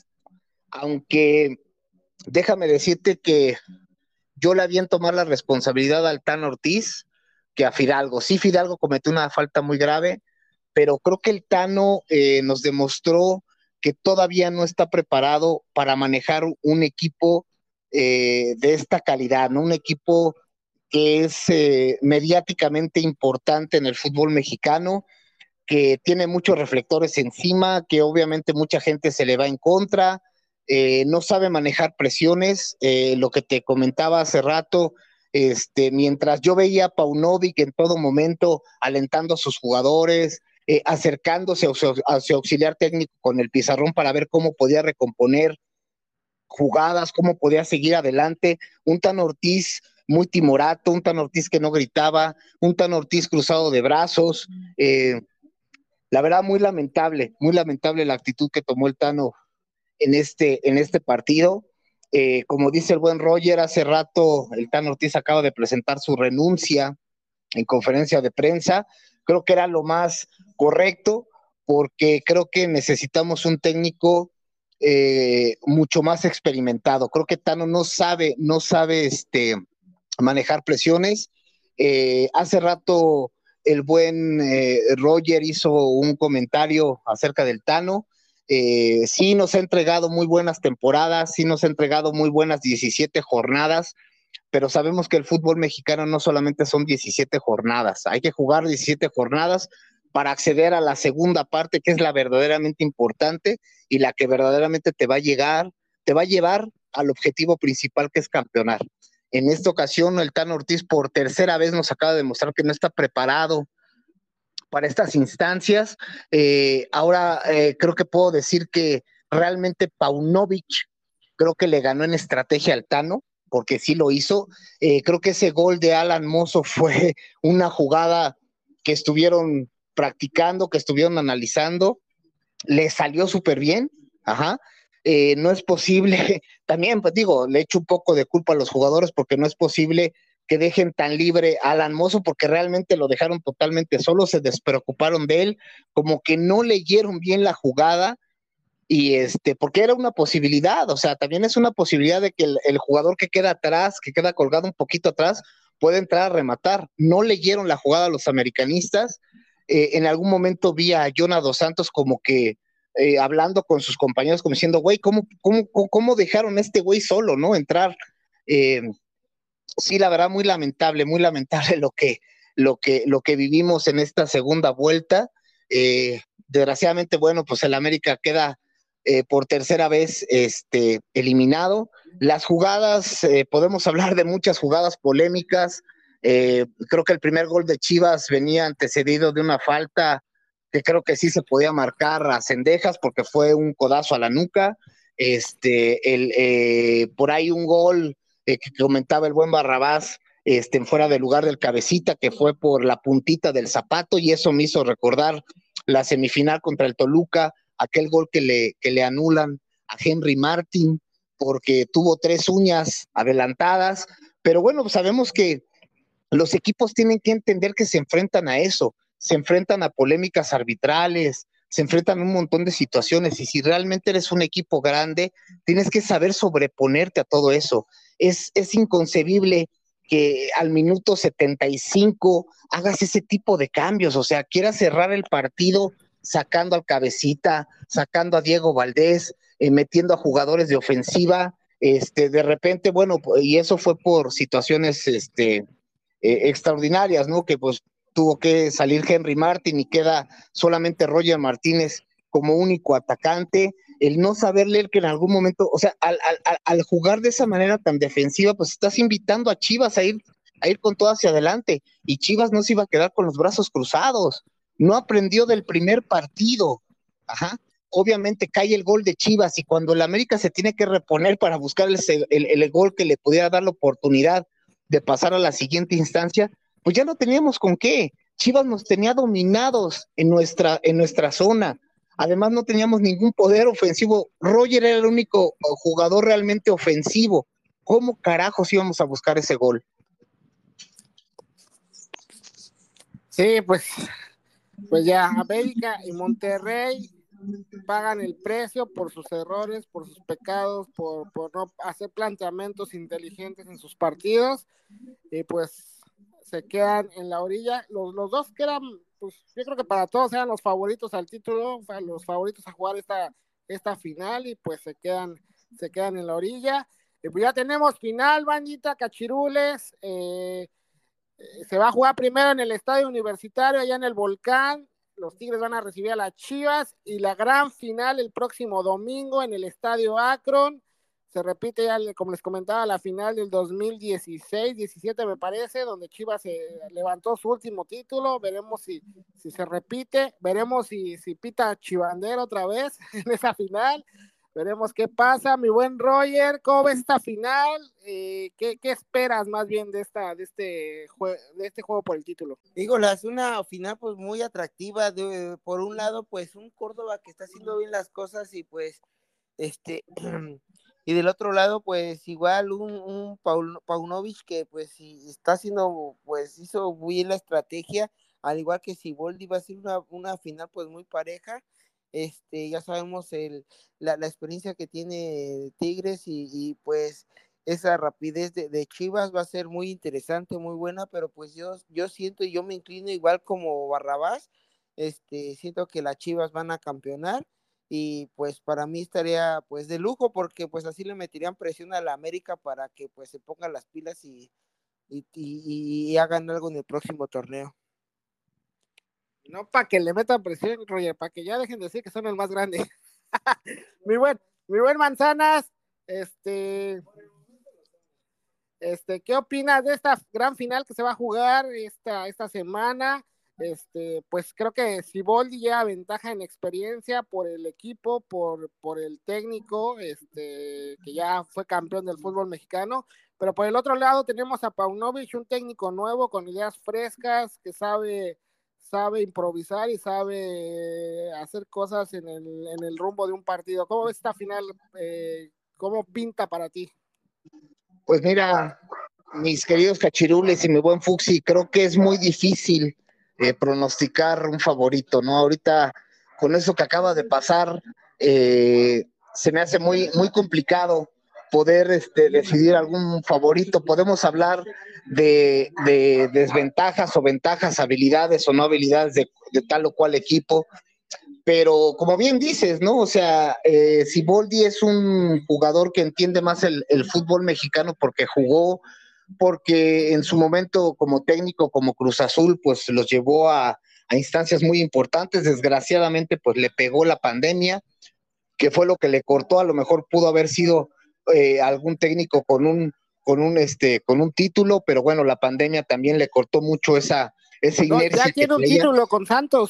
aunque déjame decirte que yo le aviento más la responsabilidad al Tano Ortiz que a Fidalgo. Sí, Fidalgo cometió una falta muy grave, pero creo que el Tano eh, nos demostró que todavía no está preparado para manejar un equipo eh, de esta calidad, ¿no? Un equipo que es eh, mediáticamente importante en el fútbol mexicano, que tiene muchos reflectores encima, que obviamente mucha gente se le va en contra, eh, no sabe manejar presiones, eh, lo que te comentaba hace rato, este, mientras yo veía a Paunovic en todo momento alentando a sus jugadores, eh, acercándose a su, a su auxiliar técnico con el pizarrón para ver cómo podía recomponer jugadas, cómo podía seguir adelante, un Tano Ortiz muy timorato, un Tano Ortiz que no gritaba, un Tano Ortiz cruzado de brazos, eh, la verdad muy lamentable, muy lamentable la actitud que tomó el Tano en este, en este partido. Eh, como dice el buen Roger, hace rato el Tano Ortiz acaba de presentar su renuncia en conferencia de prensa. Creo que era lo más correcto, porque creo que necesitamos un técnico eh, mucho más experimentado. Creo que Tano no sabe, no sabe este, manejar presiones. Eh, hace rato el buen eh, Roger hizo un comentario acerca del Tano. Eh, sí nos ha entregado muy buenas temporadas, sí nos ha entregado muy buenas diecisiete jornadas, pero sabemos que el fútbol mexicano no solamente son diecisiete jornadas, hay que jugar diecisiete jornadas para acceder a la segunda parte, que es la verdaderamente importante y la que verdaderamente te va a llegar, te va a llevar al objetivo principal, que es campeonar. En esta ocasión, el Tano Ortiz por tercera vez nos acaba de demostrar que no está preparado para estas instancias. Eh, ahora eh, creo que puedo decir que realmente Paunovic creo que le ganó en estrategia al Tano, porque sí lo hizo. Eh, creo que ese gol de Alan Mozo fue una jugada que estuvieron practicando, que estuvieron analizando, le salió súper bien, Ajá. Eh, no es posible, también pues digo, le echo un poco de culpa a los jugadores porque no es posible que dejen tan libre a Alan Mozo porque realmente lo dejaron totalmente solo, se despreocuparon de él, como que no leyeron bien la jugada y este, porque era una posibilidad, o sea, también es una posibilidad de que el, el jugador que queda atrás, que queda colgado un poquito atrás, puede entrar a rematar. No leyeron la jugada los americanistas. Eh, en algún momento vi a Jonah Dos Santos como que eh, hablando con sus compañeros, como diciendo, güey, ¿cómo, cómo, ¿cómo dejaron a este güey solo, no? Entrar. Eh, sí, la verdad, muy lamentable, muy lamentable lo que, lo que, lo que vivimos en esta segunda vuelta. Eh, desgraciadamente, bueno, pues el América queda eh, por tercera vez este, eliminado. Las jugadas, eh, podemos hablar de muchas jugadas polémicas. Eh, creo que el primer gol de Chivas venía antecedido de una falta que creo que sí se podía marcar a Cendejas porque fue un codazo a la nuca. Este, el, eh, por ahí un gol eh, que comentaba el buen Barrabás, este, en fuera de lugar del cabecita, que fue por la puntita del zapato, y eso me hizo recordar la semifinal contra el Toluca, aquel gol que le, que le anulan a Henry Martin, porque tuvo tres uñas adelantadas, pero bueno, pues sabemos que los equipos tienen que entender que se enfrentan a eso, se enfrentan a polémicas arbitrales, se enfrentan a un montón de situaciones, y si realmente eres un equipo grande, tienes que saber sobreponerte a todo eso. Es, es inconcebible que al minuto setenta y cinco hagas ese tipo de cambios, o sea, quieras cerrar el partido sacando al cabecita, sacando a Diego Valdés, eh, metiendo a jugadores de ofensiva, este, de repente, bueno, y eso fue por situaciones, este, eh, extraordinarias, ¿no? Que pues tuvo que salir Henry Martin y queda solamente Roger Martínez como único atacante. El no saber leer que en algún momento, o sea, al, al, al jugar de esa manera tan defensiva, pues estás invitando a Chivas a ir, a ir con todo hacia adelante, y Chivas no se iba a quedar con los brazos cruzados, no aprendió del primer partido. Ajá. Obviamente cae el gol de Chivas, y cuando el América se tiene que reponer para buscar el, el, el gol que le pudiera dar la oportunidad de pasar a la siguiente instancia, pues ya no teníamos con qué. Chivas nos tenía dominados en nuestra, en nuestra zona. Además, no teníamos ningún poder ofensivo. Roger era el único jugador realmente ofensivo. ¿Cómo carajos íbamos a buscar ese gol? Sí, pues, pues ya, América y Monterrey pagan el precio por sus errores, por sus pecados, por, por no hacer planteamientos inteligentes en sus partidos, y pues se quedan en la orilla. Los, los dos quedan, pues yo creo que para todos eran los favoritos al título, los favoritos a jugar esta, esta final, y pues se quedan, se quedan en la orilla. Y pues ya tenemos final, bandita, cachirules. Eh, eh, se va a jugar primero en el Estadio Universitario, allá en el Volcán. Los Tigres van a recibir a las Chivas, y la gran final el próximo domingo en el Estadio Akron. Se repite ya, como les comentaba, la final del dos mil dieciséis diecisiete me parece, donde Chivas se levantó su último título. Veremos si, si se repite, veremos si, si pita Chivandero otra vez en esa final. Veremos qué pasa, mi buen Roger. ¿Cómo ves esta final? Eh, ¿qué, ¿Qué esperas más bien de esta, de este jue- de este juego por el título? Digo, es una final pues muy atractiva. De, por un lado, pues un Córdoba que está haciendo bien las cosas, y pues este y del otro lado pues igual un, un Paul, Paunovic que pues sí, está haciendo, pues hizo bien la estrategia, al igual que Siboldi. Va a ser una, una final pues muy pareja. Este, ya sabemos el, la, la experiencia que tiene Tigres, y, y pues esa rapidez de, de Chivas va a ser muy interesante, muy buena, pero pues yo, yo siento y yo me inclino igual como Barrabás. Este, siento que las Chivas van a campeonar, y pues para mí estaría pues de lujo, porque pues así le meterían presión a la América para que pues se pongan las pilas y, y, y, y hagan algo en el próximo torneo. No para que le metan presión, Roger, para que ya dejen de decir que son el más grande. mi buen, mi buen Manzanas, este, este, ¿qué opinas de esta gran final que se va a jugar esta, esta semana? Este, pues creo que Siboldi lleva ventaja en experiencia por el equipo, por, por el técnico, este, que ya fue campeón del fútbol mexicano, pero por el otro lado tenemos a Paunovic, un técnico nuevo con ideas frescas, que sabe sabe improvisar y sabe hacer cosas en el, en el rumbo de un partido. ¿Cómo ves esta final? Eh, ¿Cómo pinta para ti? Pues mira, mis queridos cachirules y mi buen Fuxi, creo que es muy difícil eh, pronosticar un favorito, ¿no? Ahorita, con eso que acaba de pasar, eh, se me hace muy, muy complicado poder este, decidir algún favorito. Podemos hablar de, de desventajas o ventajas, habilidades o no habilidades de, de tal o cual equipo, pero como bien dices, ¿no? O sea, eh, Siboldi es un jugador que entiende más el, el fútbol mexicano porque jugó, porque en su momento como técnico, como Cruz Azul, pues los llevó a, a instancias muy importantes. Desgraciadamente, pues le pegó la pandemia, que fue lo que le cortó. A lo mejor pudo haber sido eh, algún técnico con un, con un, este, con un título, pero bueno, la pandemia también le cortó mucho esa, esa No, inercia ya que tiene un traía. título con Santos.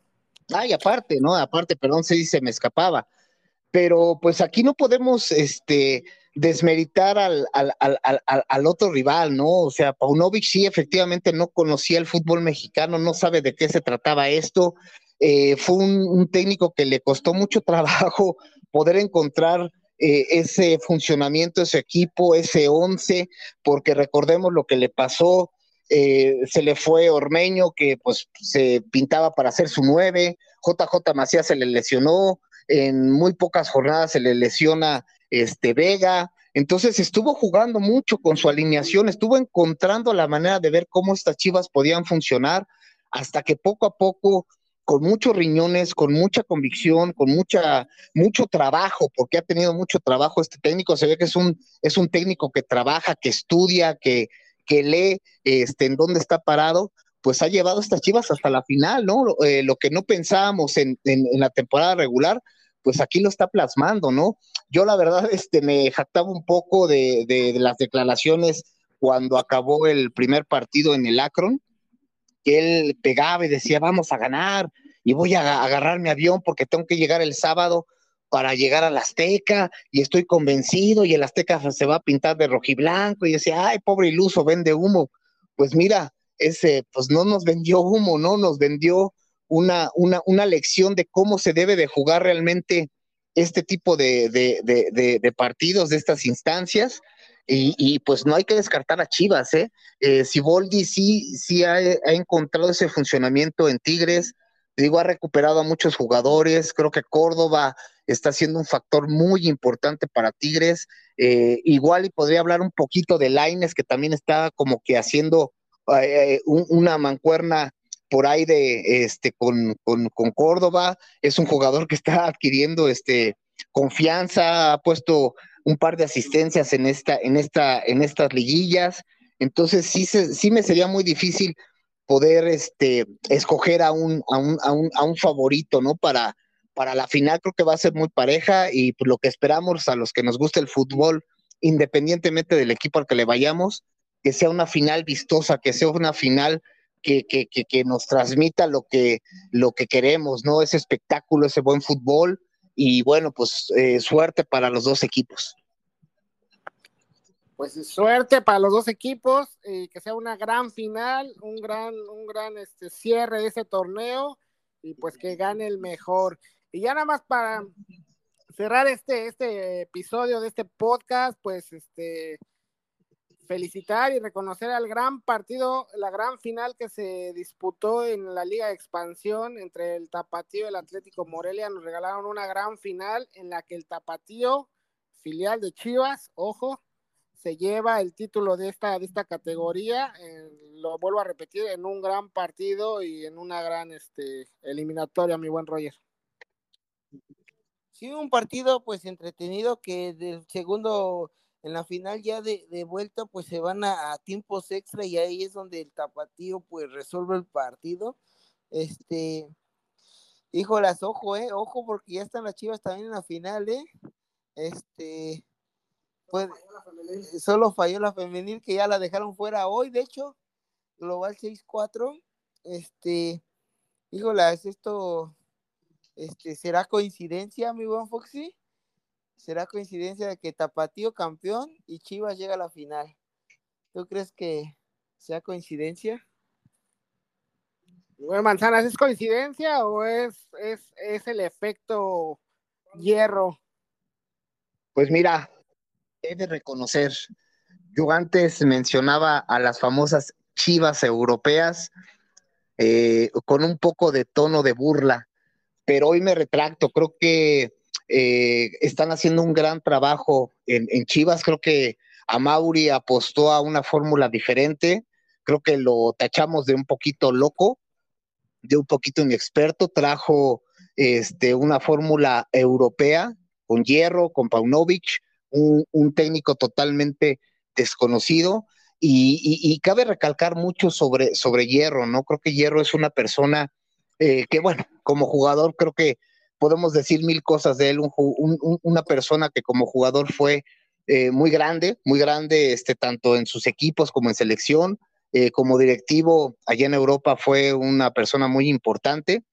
Ay, aparte, ¿no? Aparte, perdón, sí se me escapaba. Pero pues aquí no podemos este, desmeritar al, al, al, al, al otro rival, ¿no? O sea, Paunovic sí efectivamente no conocía el fútbol mexicano, no sabe de qué se trataba esto. Eh, fue un, un técnico que le costó mucho trabajo poder encontrar eh, ese funcionamiento, ese equipo, ese once, porque recordemos lo que le pasó. Eh, se le fue Ormeño, que pues se pintaba para hacer su nueve, J J Macías se le lesionó, en muy pocas jornadas se le lesiona este Vega, entonces estuvo jugando mucho con su alineación, estuvo encontrando la manera de ver cómo estas Chivas podían funcionar, hasta que poco a poco, con muchos riñones, con mucha convicción, con mucha, mucho trabajo, porque ha tenido mucho trabajo este técnico, se ve que es un, es un técnico que trabaja, que estudia, que, que lee este, en dónde está parado, pues ha llevado a estas Chivas hasta la final, ¿no? Eh, lo que no pensábamos en, en, en, la temporada regular, pues aquí lo está plasmando, ¿no? Yo la verdad este, me jactaba un poco de, de, de las declaraciones cuando acabó el primer partido en el Akron, que él pegaba y decía, vamos a ganar, y voy a agarrar mi avión porque tengo que llegar el sábado para llegar al Azteca, y estoy convencido, y el Azteca se va a pintar de rojiblanco, y decía, ay, pobre iluso, vende humo. Pues mira, ese, pues no nos vendió humo, ¿no? Nos vendió una, una, una lección de cómo se debe de jugar realmente este tipo de, de, de, de, de partidos, de estas instancias, y, y, pues no hay que descartar a Chivas, ¿eh? Eh, Siboldi sí, sí ha, ha encontrado ese funcionamiento en Tigres, digo, ha recuperado a muchos jugadores, creo que Córdoba está siendo un factor muy importante para Tigres, eh, igual y podría hablar un poquito de Lainez, que también está como que haciendo eh, un, una mancuerna por ahí de este con, con, con Córdoba, es un jugador que está adquiriendo este confianza, ha puesto un par de asistencias en esta, en esta, en estas liguillas, entonces sí, se, sí me sería muy difícil poder este, escoger a un, a, un, a, un, a un favorito, ¿no? Para, para la final creo que va a ser muy pareja y pues, lo que esperamos a los que nos gusta el fútbol, independientemente del equipo al que le vayamos, que sea una final vistosa, que sea una final que, que, que, que nos transmita lo que, lo que queremos, ¿no? Ese espectáculo, ese buen fútbol y bueno, pues eh, suerte para los dos equipos. Pues suerte para los dos equipos, y que sea una gran final, un gran, un gran este, cierre de ese torneo, y pues que gane el mejor. Y ya nada más para cerrar este, este episodio de este podcast, pues este felicitar y reconocer al gran partido, la gran final que se disputó en la Liga de Expansión entre el Tapatío y el Atlético Morelia. Nos regalaron una gran final en la que el Tapatío, filial de Chivas, ojo, se lleva el título de esta, de esta categoría, eh, lo vuelvo a repetir, en un gran partido y en una gran este, eliminatoria, mi buen Roger. Sí, un partido pues entretenido que del segundo, en la final ya de, de vuelta pues se van a, a tiempos extra y ahí es donde el Tapatío pues resuelve el partido. Este, híjolas, ojo, eh, ojo porque ya están las Chivas también en la final, eh. Este, pues solo falló la femenil que ya la dejaron fuera hoy, de hecho, global seis cuatro. Este, híjolas, esto este, ¿será coincidencia, mi buen Foxy? ¿Será coincidencia de que Tapatío campeón y Chivas llega a la final? ¿Tú crees que sea coincidencia? Bueno, Manzanas, ¿es coincidencia o es, es, es el efecto hierro? Pues mira, he de reconocer, yo antes mencionaba a las famosas Chivas europeas eh, con un poco de tono de burla, pero hoy me retracto, creo que eh, están haciendo un gran trabajo en, en Chivas, creo que Amauri apostó a una fórmula diferente, creo que lo tachamos de un poquito loco, de un poquito inexperto, trajo este, una fórmula europea con Hierro, con Paunovic, un, un técnico totalmente desconocido, y, y, y, cabe recalcar mucho sobre, sobre Hierro, ¿no? Creo que Hierro es una persona eh, que, bueno, como jugador creo que podemos decir mil cosas de él, un, un, una persona que como jugador fue eh, muy grande, muy grande, este, tanto en sus equipos como en selección, eh, como directivo allá en Europa fue una persona muy importante,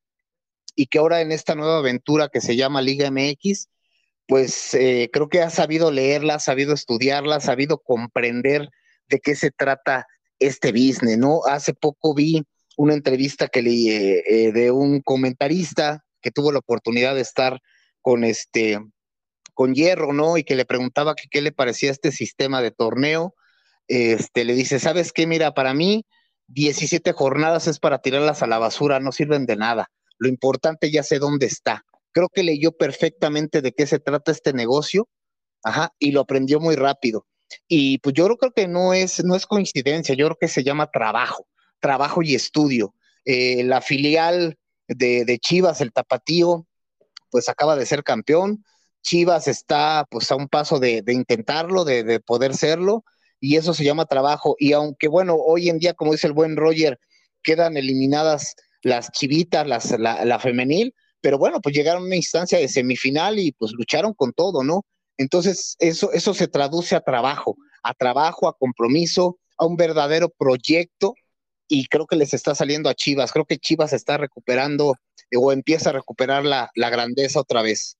y que ahora en esta nueva aventura que se llama Liga M X, pues eh, creo que ha sabido leerla, ha sabido estudiarla, ha sabido comprender de qué se trata este business, ¿no? Hace poco vi una entrevista que leí eh, de un comentarista que tuvo la oportunidad de estar con este con Hierro, ¿no? Y que le preguntaba que qué le parecía este sistema de torneo. Este, le dice, ¿sabes qué? Mira, para mí diecisiete jornadas es para tirarlas a la basura, no sirven de nada. Lo importante ya sé dónde está. Creo que leyó perfectamente de qué se trata este negocio, ajá, y lo aprendió muy rápido. Y pues yo creo que no es, no es coincidencia, yo creo que se llama trabajo, trabajo y estudio. Eh, la filial de, de Chivas, el Tapatío, pues acaba de ser campeón. Chivas está pues a un paso de, de intentarlo, de, de poder serlo, y eso se llama trabajo. Y aunque bueno, hoy en día, como dice el buen Roger, quedan eliminadas las chivitas, las, la, la femenil, pero bueno, pues llegaron a una instancia de semifinal y pues lucharon con todo, ¿no? Entonces eso, eso se traduce a trabajo, a trabajo, a compromiso, a un verdadero proyecto, y creo que les está saliendo a Chivas. Creo que Chivas está recuperando eh, o empieza a recuperar la, la grandeza otra vez.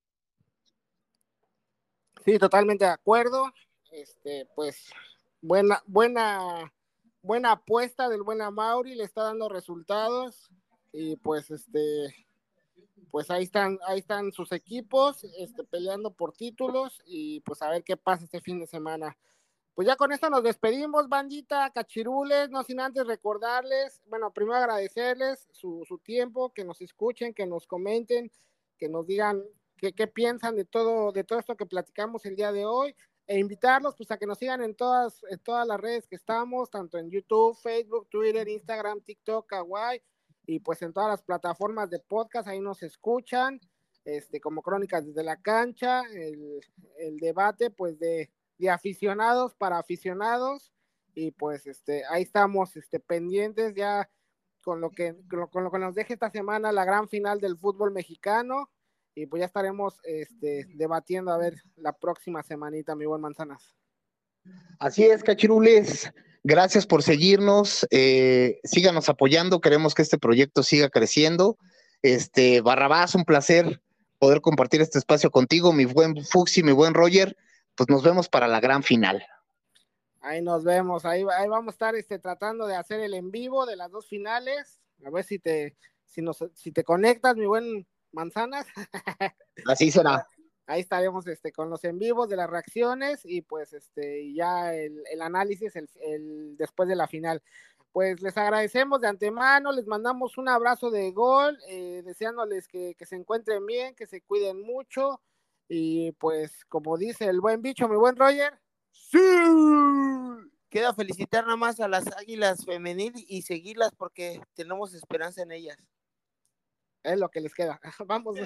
Sí, totalmente de acuerdo. Este, pues, buena, buena, buena apuesta del buen Amauri, le está dando resultados, y pues este, pues ahí están, ahí están sus equipos, este, peleando por títulos, y pues a ver qué pasa este fin de semana. Pues ya con esto nos despedimos, bandita, cachirules, no sin antes recordarles, bueno, primero agradecerles su, su tiempo, que nos escuchen, que nos comenten, que nos digan qué, qué piensan de todo, de todo esto que platicamos el día de hoy, e invitarlos pues a que nos sigan en todas, en todas las redes que estamos, tanto en YouTube, Facebook, Twitter, Instagram, TikTok, Kawaii, y pues en todas las plataformas de podcast, ahí nos escuchan, este, como Crónicas desde la Cancha, el, el debate pues de de aficionados para aficionados, y pues este ahí estamos este pendientes ya con lo que con lo, con lo que nos deje esta semana la gran final del fútbol mexicano, y pues ya estaremos este debatiendo a ver la próxima semanita, mi buen Manzanas. Así es, cachirules, gracias por seguirnos, eh, síganos apoyando, queremos que este proyecto siga creciendo. Este Barrabás, un placer poder compartir este espacio contigo, mi buen Fuxi, mi buen Roger. Pues nos vemos para la gran final. Ahí nos vemos, ahí, ahí vamos a estar este, tratando de hacer el en vivo de las dos finales, a ver si te, si nos, si te conectas, mi buen Manzanas. Así será. Ahí estaremos este, con los en vivos de las reacciones, y pues este, ya el, el análisis el, el, después de la final. Pues les agradecemos de antemano, les mandamos un abrazo de gol, eh, deseándoles que, que se encuentren bien, que se cuiden mucho. Y pues, como dice el buen bicho, mi buen Roger, ¡sí! Queda felicitar nada más a las Águilas femenil y seguirlas porque tenemos esperanza en ellas. Es lo que les queda. Vamos.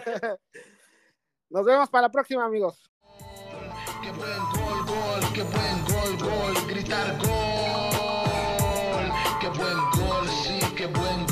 Nos vemos para la próxima, amigos. Qué buen gol, gol, qué buen gol, gol, gritar gol. Qué buen gol, sí, qué buen